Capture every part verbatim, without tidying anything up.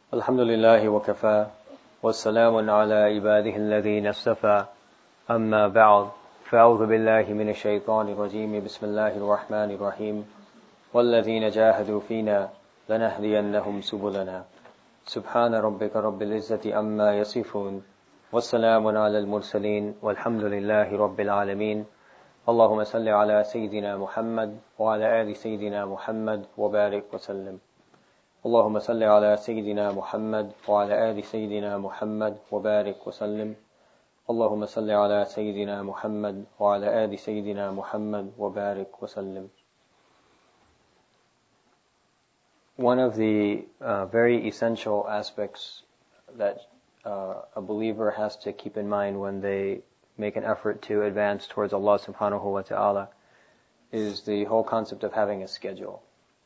الحمد لله وكفى والسلام على عباده الذين اصطفى أما بعد فأعوذ بالله من الشيطان الرجيم بسم الله الرحمن الرحيم والذين جاهدوا فينا لنهدينهم سبلنا سبحان ربك رب العزة عما يصفون والسلام على المرسلين والحمد لله رب العالمين اللهم صل على سيدنا محمد وعلى آل سيدنا محمد وبارك وسلم اللهم صل على سيدنا محمد وعلى آل سيدنا محمد وبارك وسلم اللهم صل على سيدنا محمد وعلى آل سيدنا محمد وبارك وسلم. One of the uh, very essential aspects that uh, a believer has to keep in mind when they make an effort to advance towards Allah subhanahu wa ta'ala is the whole concept of having a schedule.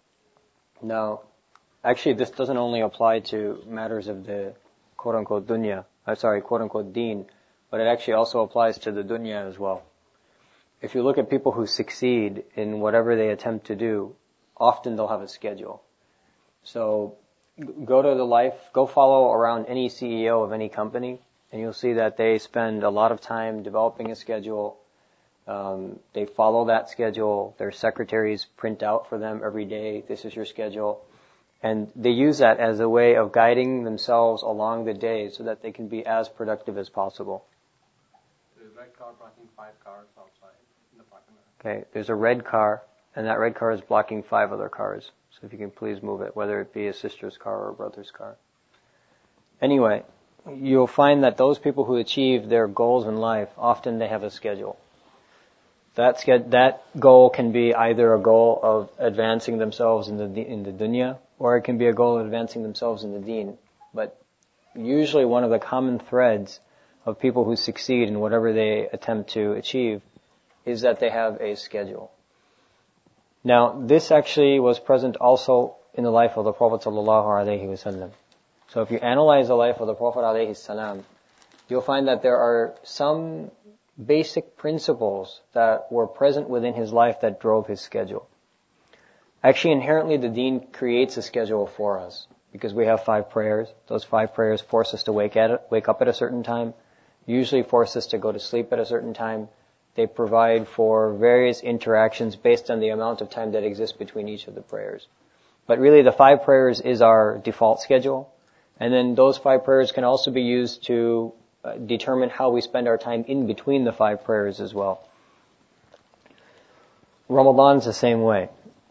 Now, actually, this doesn't only apply to matters of the quote-unquote dunya, I'm sorry, quote-unquote deen, but it actually also applies to the dunya as well. If you look at people who succeed in whatever they attempt to do, often they'll have a schedule. So, go to the life, go follow around any C E O of any company, and you'll see that they spend a lot of time developing a schedule. Um, they follow that schedule. Their secretaries print out for them every day, this is your schedule. And they use that as a way of guiding themselves along the day so that they can be as productive as possible. There's a red car blocking five cars outside in the parking lot. Okay, there's a red car, and that red car is blocking five other cars. So if you can please move it, whether it be a sister's car or a brother's car. Anyway, you'll find that those people who achieve their goals in life, often they have a schedule. That, that goal can be either a goal of advancing themselves in the in the dunya, or it can be a goal of advancing themselves in the deen. But usually one of the common threads of people who succeed in whatever they attempt to achieve is that they have a schedule. Now, this actually was present also in the life of the Prophet sallallahu alaihi wasallam. So if you analyze the life of the Prophet alayhi salam, you'll find that there are some basic principles that were present within his life that drove his schedule. Actually, inherently, the deen creates a schedule for us because we have five prayers. Those five prayers force us to wake at wake up at a certain time, usually force us to go to sleep at a certain time. They provide for various interactions based on the amount of time that exists between each of the prayers. But really, the five prayers is our default schedule. And then those five prayers can also be used to uh, determine how we spend our time in between the five prayers as well. Ramadan's the same way.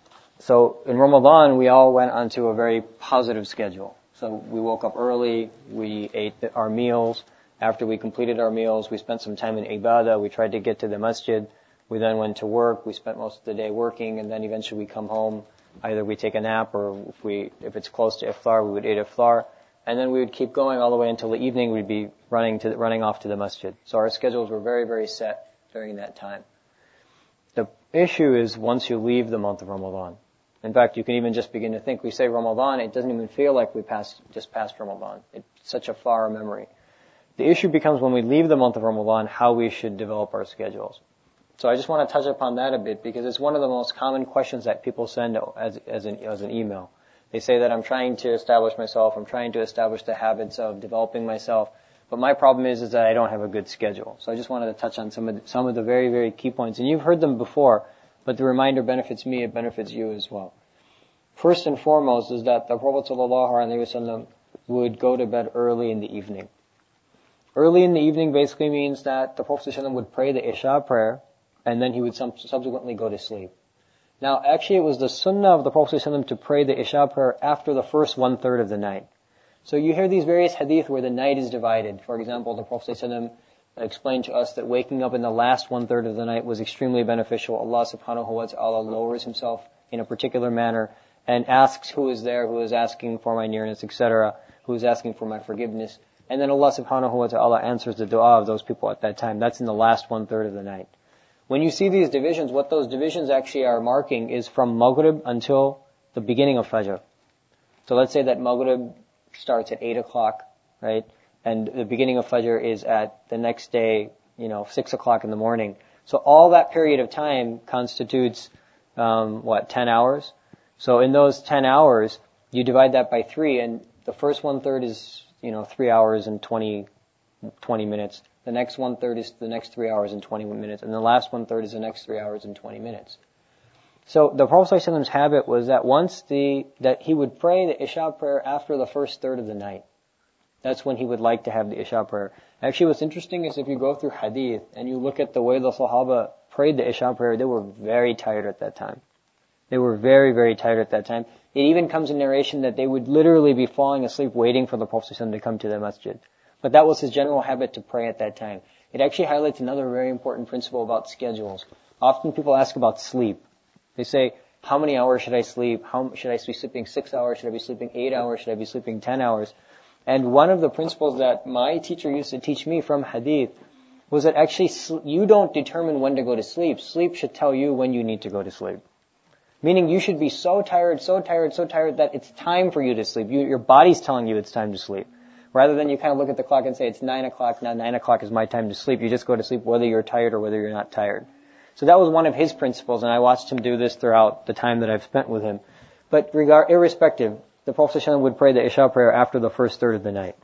So in Ramadan, we all went onto a very positive schedule. So we woke up early, we ate our meals. After we completed our meals, we spent some time in ibadah, we tried to get to the masjid. We then went to work, we spent most of the day working, and then eventually we come home. Either we take a nap, or if we, if it's close to iftar, we would eat iftar. And then we would keep going all the way until the evening. We'd be running to running off to the masjid. So our schedules were very, very set during that time. The issue is once you leave the month of Ramadan. In fact, you can even just begin to think. We say Ramadan, it doesn't even feel like we passed just passed Ramadan. It's such a far memory. The issue becomes when we leave the month of Ramadan, how we should develop our schedules. So I just want to touch upon that a bit because it's one of the most common questions that people send as as an as an email. They say that I'm trying to establish myself, I'm trying to establish the habits of developing myself, but my problem is, is that I don't have a good schedule. So I just wanted to touch on some of the, some of the very, very key points. And you've heard them before, but the reminder benefits me, it benefits you as well. First and foremost is that the Prophet ﷺ would go to bed early in the evening. Early in the evening basically means that the Prophet ﷺ would pray the Isha prayer, and then he would subsequently go to sleep. Now, actually, it was the sunnah of the Prophet ﷺ to pray the Isha prayer after the first one-third of the night. So you hear these various hadith where the night is divided. For example, the Prophet ﷺ explained to us that waking up in the last one-third of the night was extremely beneficial. Allah subhanahu wa ta'ala lowers himself in a particular manner and asks who is there, who is asking for my nearness, et cetera, who is asking for my forgiveness. And then Allah subhanahu wa ta'ala answers the dua of those people at that time. That's in the last one-third of the night. When you see these divisions, what those divisions actually are marking is from Maghrib until the beginning of Fajr. So let's say that Maghrib starts at eight o'clock, right? And the beginning of Fajr is at the next day, you know, six o'clock in the morning. So all that period of time constitutes, um, what, ten hours? So in those ten hours, you divide that by three, and the first one-third is, you know, three hours and twenty, twenty minutes. The next one-third is the next three hours and twenty minutes. And the last one-third is the next three hours and twenty minutes. So the Prophet ﷺ's habit was that once the, that he would pray the Isha prayer after the first third of the night. That's when he would like to have the Isha prayer. Actually, what's interesting is if you go through hadith and you look at the way the Sahaba prayed the Isha prayer, they were very tired at that time. They were very, very tired at that time. It even comes in narration that they would literally be falling asleep waiting for the Prophet ﷺ to come to the masjid. But that was his general habit to pray at that time. It actually highlights another very important principle about schedules. Often people ask about sleep. They say, how many hours should I sleep? How should I be sleeping six hours? Should I be sleeping eight hours? Should I be sleeping ten hours? And one of the principles that my teacher used to teach me from hadith was that actually you don't determine when to go to sleep. Sleep should tell you when you need to go to sleep. Meaning you should be so tired, so tired, so tired that it's time for you to sleep. You, your body's telling you it's time to sleep. Rather than you kind of look at the clock and say, it's nine o'clock, now nine o'clock is my time to sleep. You just go to sleep whether you're tired or whether you're not tired. So that was one of his principles, and I watched him do this throughout the time that I've spent with him. But regard, irrespective, the Prophet ﷺ would pray the Isha prayer after the first third of the night.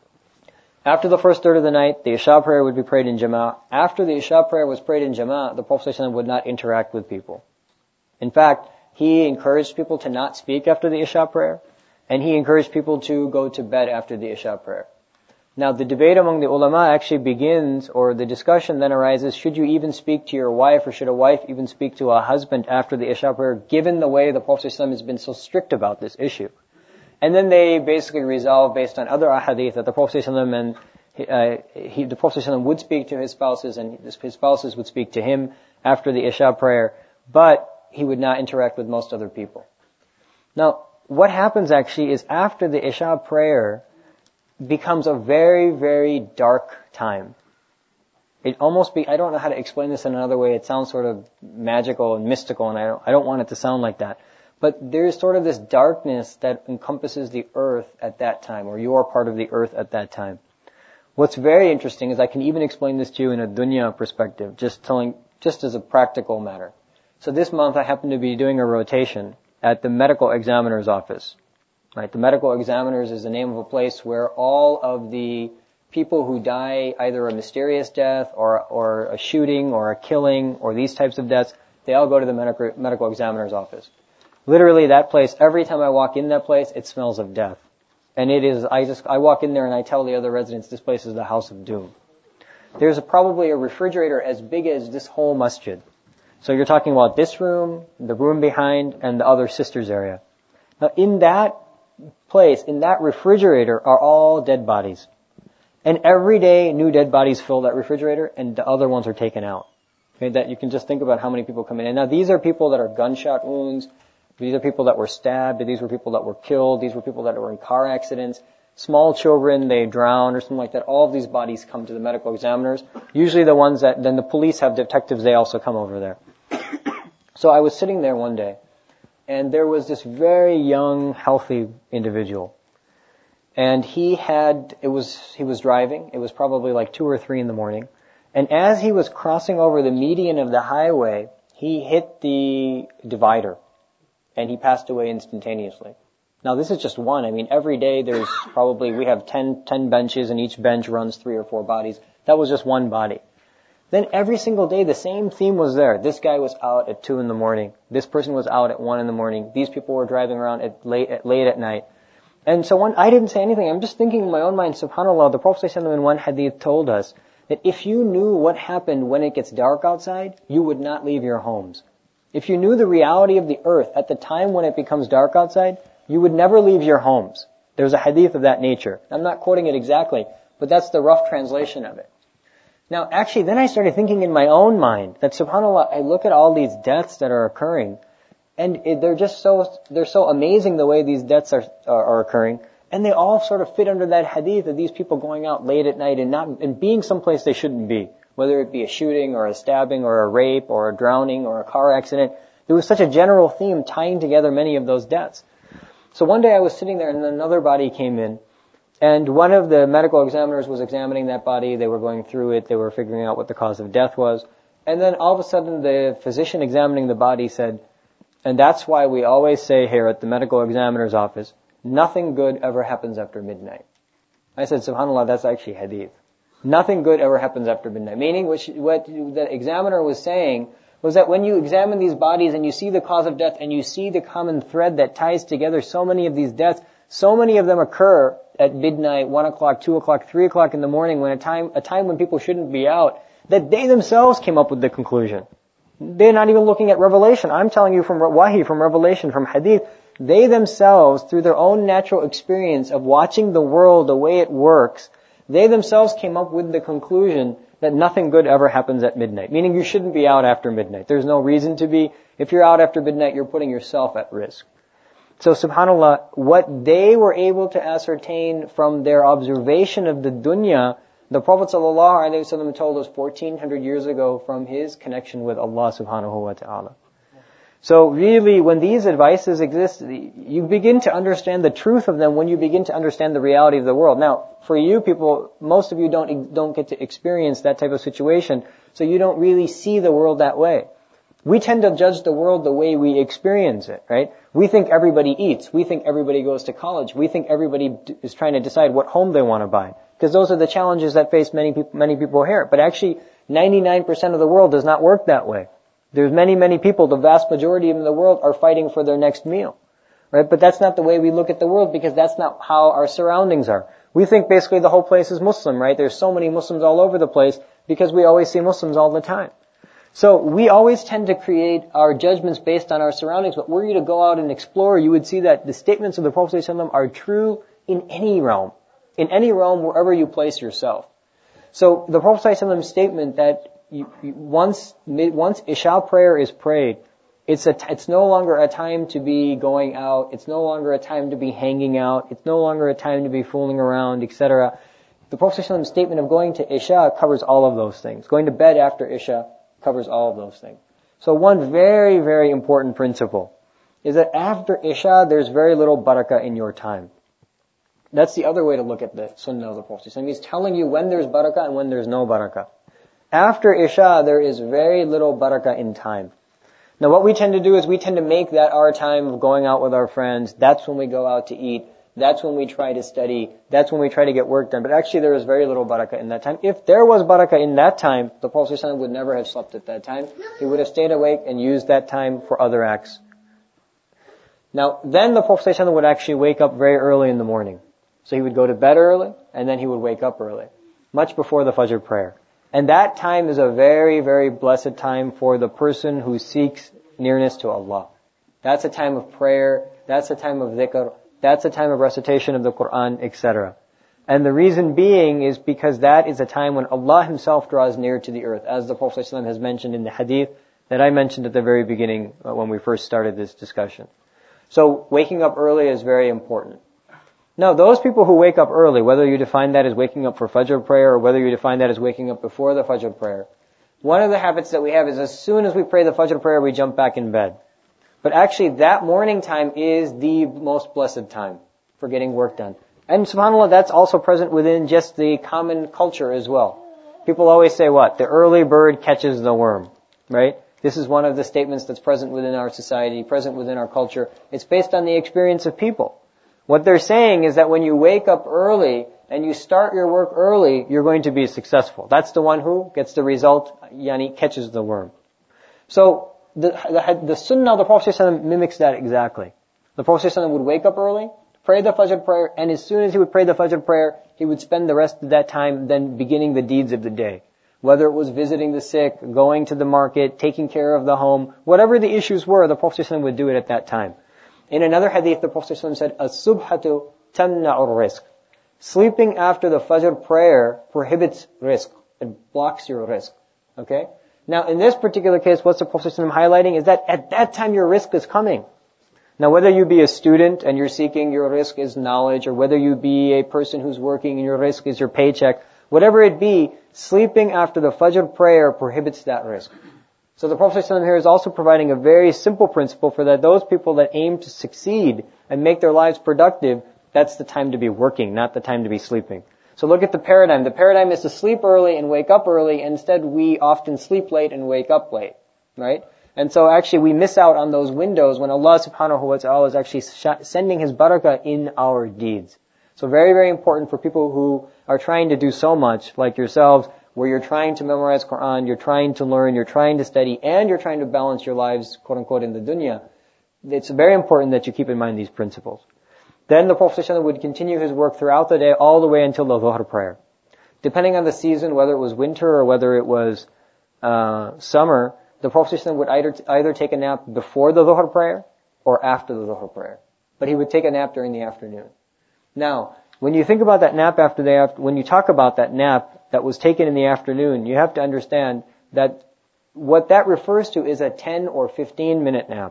After the first third of the night, the Isha prayer would be prayed in Jama'ah. After the Isha prayer was prayed in Jama'ah, the Prophet ﷺ would not interact with people. In fact, he encouraged people to not speak after the Isha prayer, and he encouraged people to go to bed after the Isha prayer. Now, the debate among the ulama actually begins, or the discussion then arises, should you even speak to your wife, or should a wife even speak to a husband after the Isha prayer, given the way the Prophet ﷺ has been so strict about this issue? And then they basically resolve, based on other ahadith, that the Prophet ﷺ and uh, he, the Prophet ﷺ would speak to his spouses, and his spouses would speak to him after the Isha prayer, but he would not interact with most other people. Now, what happens actually is after the Isha prayer becomes a very, very dark time. It almost be, I don't know how to explain this in another way. It sounds sort of magical and mystical, and I don't, I don't want it to sound like that. But there's sort of this darkness that encompasses the earth at that time, or you are part of the earth at that time. What's very interesting is I can even explain this to you in a dunya perspective, just telling, just as a practical matter. So this month I happen to be doing a rotation at the medical examiner's office. Right? The medical examiners is the name of a place where all of the people who die either a mysterious death or or a shooting or a killing or these types of deaths, they all go to the medical medical examiner's office. Literally that place, every time I walk in that place, it smells of death. And it is, I just, I walk in there and I tell the other residents, this place is the house of doom. There's a, probably a refrigerator as big as this whole masjid. So you're talking about this room, the room behind, and the other sisters area. Now in that place, in that refrigerator, are all dead bodies. And every day, new dead bodies fill that refrigerator, and the other ones are taken out. Okay, that you can just think about how many people come in. And now these are people that are gunshot wounds. These are people that were stabbed. These were people that were killed. These were people that were in car accidents. Small children, they drowned or something like that. All of these bodies come to the medical examiners. Usually the ones that, then the police have detectives, they also come over there. So I was sitting there one day, and there was this very young, healthy individual. And he had, it was, he was driving. It was probably like two or three in the morning. And as he was crossing over the median of the highway, he hit the divider. And he passed away instantaneously. Now this is just one. I mean, every day there's probably, we have ten, ten benches, and each bench runs three or four bodies. That was just one body. Then every single day the same theme was there. This guy was out at two in the morning. This person was out at one in the morning. These people were driving around at late at, late at night. And so one, I didn't say anything. I'm just thinking in my own mind, subhanAllah, the Prophet ﷺ in one hadith told us that if you knew what happened when it gets dark outside, you would not leave your homes. If you knew the reality of the earth at the time when it becomes dark outside, you would never leave your homes. There's a hadith of that nature. I'm not quoting it exactly, but that's the rough translation of it. Now, actually, then I started thinking in my own mind that, subhanAllah, I look at all these deaths that are occurring, and it, they're just so, they're so amazing the way these deaths are, are, are occurring, and they all sort of fit under that hadith of these people going out late at night and not, and being someplace they shouldn't be, whether it be a shooting or a stabbing or a rape or a drowning or a car accident. There was such a general theme tying together many of those deaths. So one day I was sitting there and another body came in, and one of the medical examiners was examining that body. They were going through it. They were figuring out what the cause of death was. And then all of a sudden the physician examining the body said, and that's why we always say here at the medical examiner's office, nothing good ever happens after midnight. I said, subhanAllah, that's actually hadith. Nothing good ever happens after midnight. Meaning, what, she, what the examiner was saying was that when you examine these bodies and you see the cause of death and you see the common thread that ties together so many of these deaths, so many of them occur at midnight, one o'clock, two o'clock, three o'clock in the morning, when a time, a time when people shouldn't be out, that they themselves came up with the conclusion. They're not even looking at revelation. I'm telling you from wahi, from revelation, from hadith. They themselves, through their own natural experience of watching the world the way it works, they themselves came up with the conclusion that nothing good ever happens at midnight. Meaning you shouldn't be out after midnight. There's no reason to be. If you're out after midnight, you're putting yourself at risk. So subhanAllah, what they were able to ascertain from their observation of the dunya, the Prophet ﷺ told us fourteen hundred years ago from his connection with Allah subhanahu wa ta'ala. So really, when these advices exist, you begin to understand the truth of them when you begin to understand the reality of the world. Now, for you people, most of you don't don't get to experience that type of situation, so you don't really see the world that way. We tend to judge the world the way we experience it, right? We think everybody eats. We think everybody goes to college. We think everybody is trying to decide what home they want to buy. Because those are the challenges that face many people, many people here. But actually, ninety-nine percent of the world does not work that way. There's many, many people, the vast majority of the world are fighting for their next meal, right? But that's not the way we look at the world, because that's not how our surroundings are. We think basically the whole place is Muslim, right? There's so many Muslims all over the place because we always see Muslims all the time. So we always tend to create our judgments based on our surroundings, but were you to go out and explore, you would see that the statements of the Prophet ﷺ are true in any realm, in any realm wherever you place yourself. So the Prophet ﷺ's statement that You, you, once once Isha prayer is prayed, it's a it's no longer a time to be going out. It's no longer a time to be hanging out. It's no longer a time to be fooling around, et cetera. The Prophet ﷺ's statement of going to Isha covers all of those things. Going to bed after Isha covers all of those things. So one very very important principle is that after Isha there's very little barakah in your time. That's the other way to look at the Sunnah of the Prophet ﷺ. He's telling you when there's barakah and when there's no barakah. After Isha, there is very little barakah in time. Now what we tend to do is we tend to make that our time of going out with our friends. That's when we go out to eat. That's when we try to study. That's when we try to get work done. But actually there is very little barakah in that time. If there was barakah in that time, the Prophet ﷺ would never have slept at that time. He would have stayed awake and used that time for other acts. Now then the Prophet ﷺ would actually wake up very early in the morning. So he would go to bed early and then he would wake up early. Much before the Fajr prayer. And that time is a very, very blessed time for the person who seeks nearness to Allah. That's a time of prayer. That's a time of dhikr. That's a time of recitation of the Quran, et cetera. And the reason being is because that is a time when Allah Himself draws near to the earth, as the Prophet ﷺ has mentioned in the hadith that I mentioned at the very beginning when we first started this discussion. So waking up early is very important. Now, those people who wake up early, whether you define that as waking up for Fajr prayer or whether you define that as waking up before the Fajr prayer, one of the habits that we have is as soon as we pray the Fajr prayer, we jump back in bed. But actually, that morning time is the most blessed time for getting work done. And subhanAllah, that's also present within just the common culture as well. People always say what? The early bird catches the worm, right? This is one of the statements that's present within our society, present within our culture. It's based on the experience of people. What they're saying is that when you wake up early and you start your work early, you're going to be successful. That's the one who gets the result, yani catches the worm. So the the, the Sunnah of the Prophet ﷺ mimics that exactly. The Prophet ﷺ would wake up early, pray the Fajr prayer, and as soon as he would pray the Fajr prayer, he would spend the rest of that time then beginning the deeds of the day. Whether it was visiting the sick, going to the market, taking care of the home, whatever the issues were, the Prophet ﷺ would do it at that time. In another hadith, the Prophet ﷺ said, "As-subhatu tamna'ur rizq." Sleeping after the Fajr prayer prohibits rizq. It blocks your rizq. Okay? Now, in this particular case, what's the Prophet ﷺ highlighting is that at that time your rizq is coming. Now, whether you be a student and you're seeking your rizq is knowledge, or whether you be a person who's working and your rizq is your paycheck, whatever it be, sleeping after the Fajr prayer prohibits that rizq. So the Prophet ﷺ here is also providing a very simple principle for that those people that aim to succeed and make their lives productive, that's the time to be working, not the time to be sleeping. So look at the paradigm. The paradigm is to sleep early and wake up early. Instead, we often sleep late and wake up late, right? And so actually we miss out on those windows when Allah subhanahu wa ta'ala is actually sh- sending His barakah in our deeds. So very, very important for people who are trying to do so much, like yourselves, where you're trying to memorize Quran, you're trying to learn, you're trying to study, and you're trying to balance your lives, quote unquote, in the dunya. It's very important that you keep in mind these principles. Then the Prophet ﷺ would continue his work throughout the day all the way until the Dhuhr prayer. Depending on the season, whether it was winter or whether it was uh, summer, the Prophet ﷺ would either, either take a nap before the Dhuhr prayer or after the Dhuhr prayer. But he would take a nap during the afternoon. Now, when you think about that nap after the after, when you talk about that nap that was taken in the afternoon, you have to understand that what that refers to is a ten or fifteen minute nap.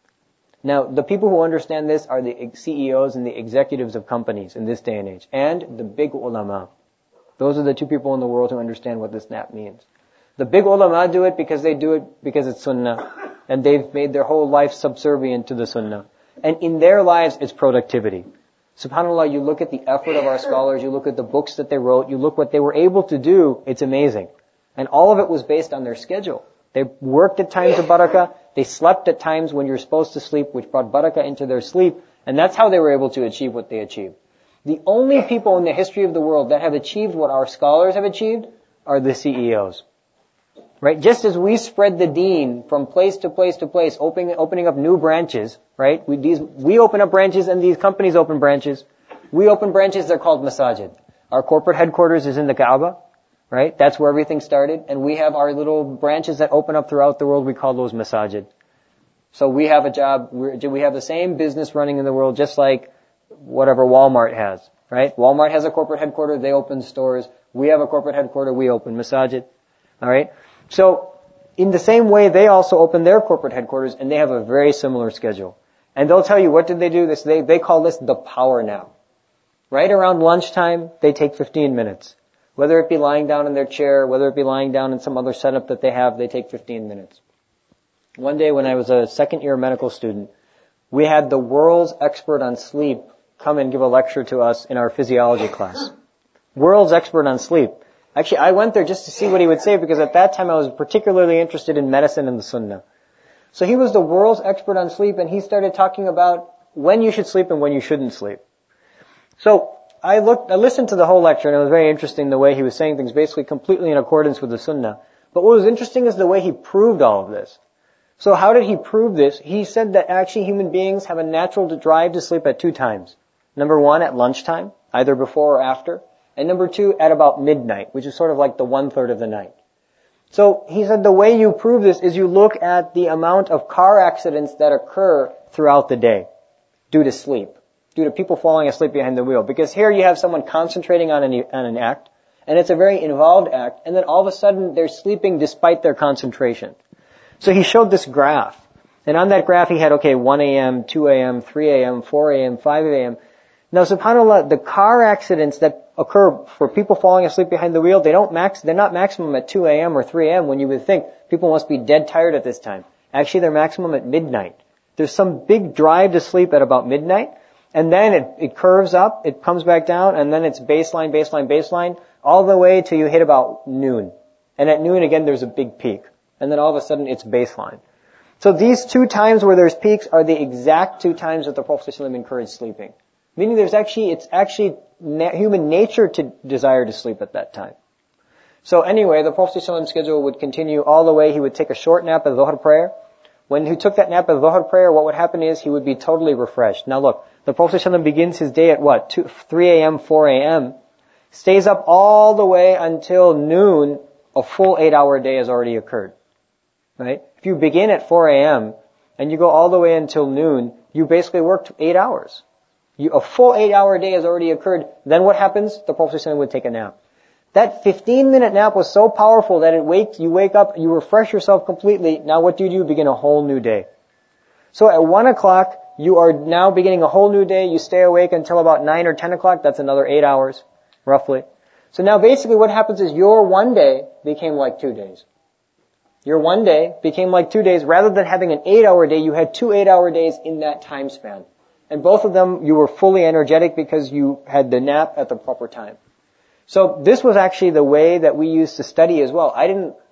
Now, the people who understand this are the C E Os and the executives of companies in this day and age, and the big ulama. Those are the two people in the world who understand what this nap means. The big ulama do it because they do it because it's sunnah, and they've made their whole life subservient to the sunnah. And in their lives, it's productivity. SubhanAllah, you look at the effort of our scholars, you look at the books that they wrote, you look what they were able to do, it's amazing. And all of it was based on their schedule. They worked at times of barakah, they slept at times when you're supposed to sleep, which brought barakah into their sleep, and that's how they were able to achieve what they achieved. The only people in the history of the world that have achieved what our scholars have achieved are the C E Os. Right? Just as we spread the deen from place to place to place, opening, opening up new branches, right? We, these, we open up branches and these companies open branches. We open branches, they're called masajid. Our corporate headquarters is in the Kaaba, right? That's where everything started. And we have our little branches that open up throughout the world, we call those masajid. So we have a job, we're, we have the same business running in the world just like whatever Walmart has, right? Walmart has a corporate headquarters, they open stores. We have a corporate headquarters, we open masajid. Alright? So, in the same way, they also open their corporate headquarters, and they have a very similar schedule. And they'll tell you, what did they do? This, they, they call this the power nap. Right around lunchtime, they take fifteen minutes. Whether it be lying down in their chair, whether it be lying down in some other setup that they have, they take fifteen minutes. One day when I was a second year medical student, we had the world's expert on sleep come and give a lecture to us in our physiology class. World's expert on sleep. Actually, I went there just to see what he would say because at that time I was particularly interested in medicine and the sunnah. So he was the world's expert on sleep and he started talking about when you should sleep and when you shouldn't sleep. So I looked, I listened to the whole lecture and it was very interesting the way he was saying things basically completely in accordance with the sunnah. But what was interesting is the way he proved all of this. So how did he prove this? He said that actually human beings have a natural drive to sleep at two times. Number one, at lunchtime, either before or after. And number two, at about midnight, which is sort of like the one-third of the night. So he said the way you prove this is you look at the amount of car accidents that occur throughout the day due to sleep, due to people falling asleep behind the wheel. Because here you have someone concentrating on an, on an act, and it's a very involved act, and then all of a sudden they're sleeping despite their concentration. So he showed this graph. And on that graph he had, okay, one a.m., two a.m., three a.m., four a.m., five a.m. Now, subhanAllah, the car accidents that occur for people falling asleep behind the wheel, they don't max, they're not maximum at two a.m. or three a.m. when you would think people must be dead tired at this time. Actually, they're maximum at midnight. There's some big drive to sleep at about midnight, and then it, it curves up, it comes back down, and then it's baseline, baseline, baseline, all the way till you hit about noon. And at noon, again, there's a big peak. And then all of a sudden, it's baseline. So these two times where there's peaks are the exact two times that the Prophet ﷺ encouraged sleeping. Meaning there's actually, it's actually na- human nature to desire to sleep at that time. So anyway, the Prophet ﷺ's schedule would continue all the way. He would take a short nap at the Dhuhr prayer. When he took that nap at the Dhuhr prayer, what would happen is he would be totally refreshed. Now look, the Prophet ﷺ begins his day at what? two, three a.m., four a.m., stays up all the way until noon. A full eight hour day has already occurred. Right? If you begin at four a.m. and you go all the way until noon, you basically worked eight hours. You, a full eight-hour day has already occurred. Then what happens? The Prophet ﷺ would take a nap. That fifteen-minute nap was so powerful that it wakes, you wake up, you refresh yourself completely. Now what do you do? You begin a whole new day. So at one o'clock, you are now beginning a whole new day. You stay awake until about nine or ten o'clock. That's another eight hours, roughly. So now basically what happens is your one day became like two days. Your one day became like two days. Rather than having an eight-hour day, you had two eight-hour days in that time span. And both of them, you were fully energetic because you had the nap at the proper time. So this was actually the way that we used to study as well. I didn't,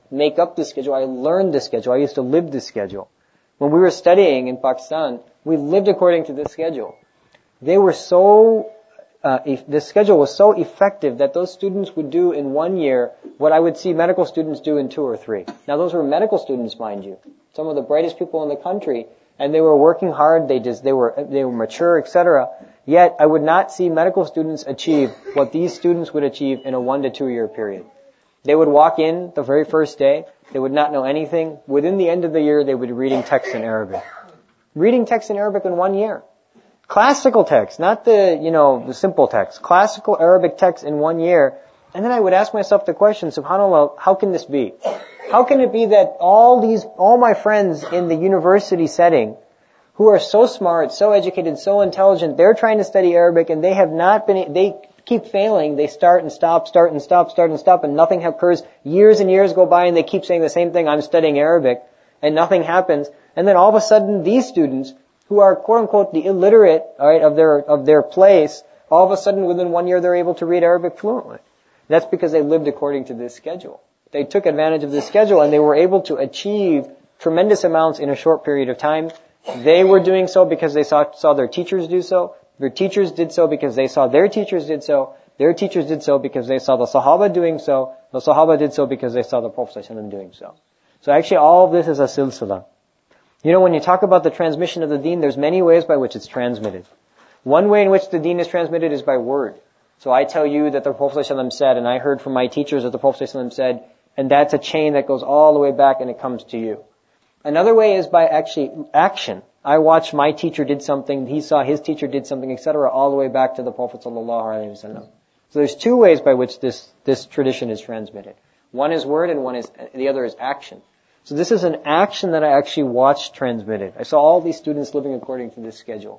make up this schedule. I learned this schedule. I used to live this schedule. When we were studying in Pakistan, we lived according to this schedule. They were so, uh, if this schedule was so effective that those students would do in one year what I would see medical students do in two or three. Now those were medical students, mind you. Some of the brightest people in the country, and they were working hard, they just, they were, they were mature, et cetera. Yet I would not see medical students achieve what these students would achieve in a one to two year period. They would walk in the very first day, they would not know anything. Within the end of the year, they would be reading text in Arabic. Reading text in Arabic in one year. Classical text, not the, you know, the simple text. Classical Arabic text in one year. And then I would ask myself the question, subhanAllah, how can this be? How can it be that all these, all my friends in the university setting who are so smart, so educated, so intelligent, they're trying to study Arabic and they have not been, they keep failing. They start and stop, start and stop, start and stop, and nothing occurs. Years and years go by and they keep saying the same thing, I'm studying Arabic, and nothing happens. And then all of a sudden these students, who are quote unquote the illiterate, alright, of their, of their place, all of a sudden within one year they're able to read Arabic fluently. That's because they lived according to this schedule. They took advantage of this schedule and they were able to achieve tremendous amounts in a short period of time. They were doing so because they saw, saw their teachers do so. Their teachers did so because they saw their teachers did so. Their teachers did so because they saw the Sahaba doing so. The Sahaba did so because they saw the Prophet ﷺ doing so. So actually all of this is a silsila. You know, when you talk about the transmission of the deen, there's many ways by which it's transmitted. One way in which the deen is transmitted is by word. So I tell you that the Prophet ﷺ said, and I heard from my teachers that the Prophet ﷺ said, and that's a chain that goes all the way back and it comes to you. Another way is by actually action. I watched my teacher did something, he saw his teacher did something, et cetera, all the way back to the Prophet ﷺ. So there's two ways by which this, this tradition is transmitted. One is word and one is, the other is action. So this is an action that I actually watched transmitted. I saw all these students living according to this schedule.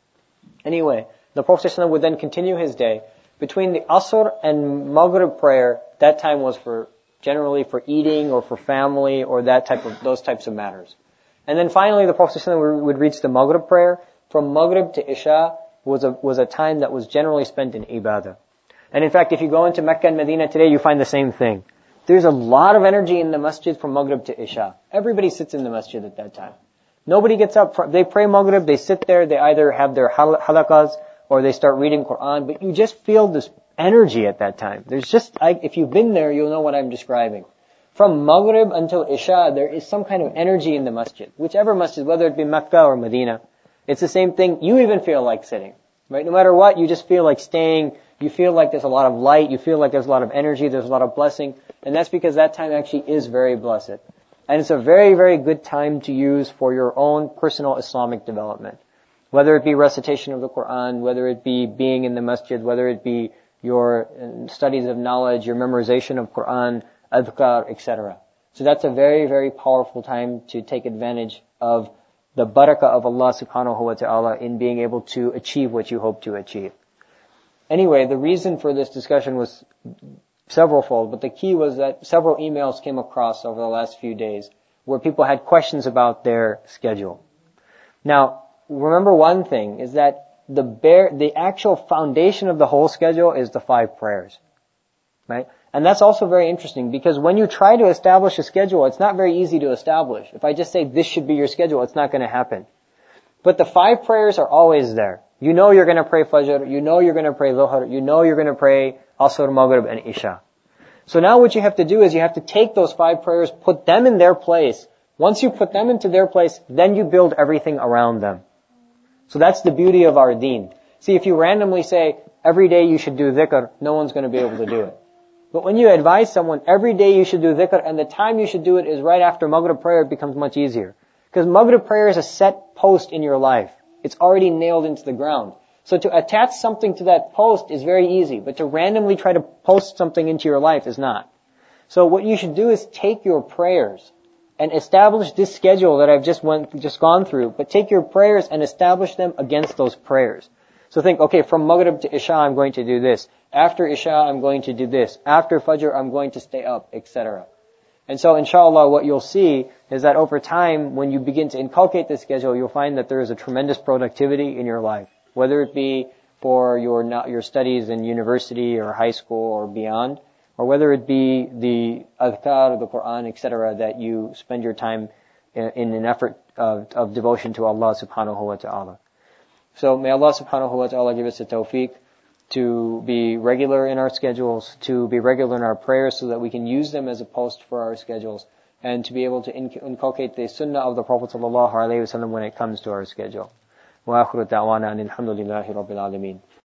Anyway, the Prophet ﷺ would then continue his day. Between the Asr and Maghrib prayer, that time was for, generally for eating or for family or that type of, those types of matters. And then finally the Prophet ﷺ would reach the Maghrib prayer. From Maghrib to Isha was a, was a time that was generally spent in ibadah. And in fact, if you go into Mecca and Medina today, you find the same thing. There's a lot of energy in the masjid from Maghrib to Isha. Everybody sits in the masjid at that time. Nobody gets up. They pray Maghrib, they sit there, they either have their halaqas or they start reading Quran, but you just feel this energy at that time. There's just, I, if you've been there, you'll know what I'm describing. From Maghrib until Isha, there is some kind of energy in the masjid. Whichever masjid, whether it be Mecca or Medina, it's the same thing. You even feel like sitting, right? No matter what, you just feel like staying. You feel like there's a lot of light. You feel like there's a lot of energy. There's a lot of blessing. And that's because that time actually is very blessed. And it's a very, very good time to use for your own personal Islamic development. Whether it be recitation of the Quran, whether it be being in the masjid, whether it be your studies of knowledge, your memorization of Quran, adhkar, et cetera. So that's a very, very powerful time to take advantage of the barakah of Allah subhanahu wa ta'ala in being able to achieve what you hope to achieve. Anyway, the reason for this discussion was severalfold, but the key was that several emails came across over the last few days where people had questions about their schedule. Now, remember one thing is that the bare, the actual foundation of the whole schedule is the five prayers, right? And that's also very interesting because when you try to establish a schedule, it's not very easy to establish. If I just say this should be your schedule, it's not going to happen. But the five prayers are always there. You know you're going to pray Fajr, you know you're going to pray Dhuhr, you know you're going to pray Asr, Maghrib, and Isha. So now what you have to do is you have to take those five prayers, put them in their place. Once you put them into their place, then you build everything around them. So that's the beauty of our deen. See, if you randomly say, every day you should do dhikr, no one's going to be able to do it. But when you advise someone, every day you should do dhikr, and the time you should do it is right after Maghrib prayer, it becomes much easier. Because Maghrib prayer is a set post in your life. It's already nailed into the ground. So to attach something to that post is very easy, but to randomly try to post something into your life is not. So what you should do is take your prayers and establish this schedule that I've just went, just gone through, but take your prayers and establish them against those prayers. So think, okay, from Maghrib to Isha, I'm going to do this. After Isha, I'm going to do this. After Fajr, I'm going to stay up, et cetera. And so, inshallah, what you'll see is that over time, when you begin to inculcate this schedule, you'll find that there is a tremendous productivity in your life. Whether it be for your your studies in university or high school or beyond, or whether it be the adhkar, the Quran, et cetera, that you spend your time in, in an effort of, of devotion to Allah subhanahu wa ta'ala. So may Allah subhanahu wa ta'ala give us the tawfiq to be regular in our schedules, to be regular in our prayers so that we can use them as a post for our schedules, and to be able to inculcate the sunnah of the Prophet sallallahu alaihi wasallam when it comes to our schedule. Wa akhiru da'wana anil hamdulillahi rabbil alameen.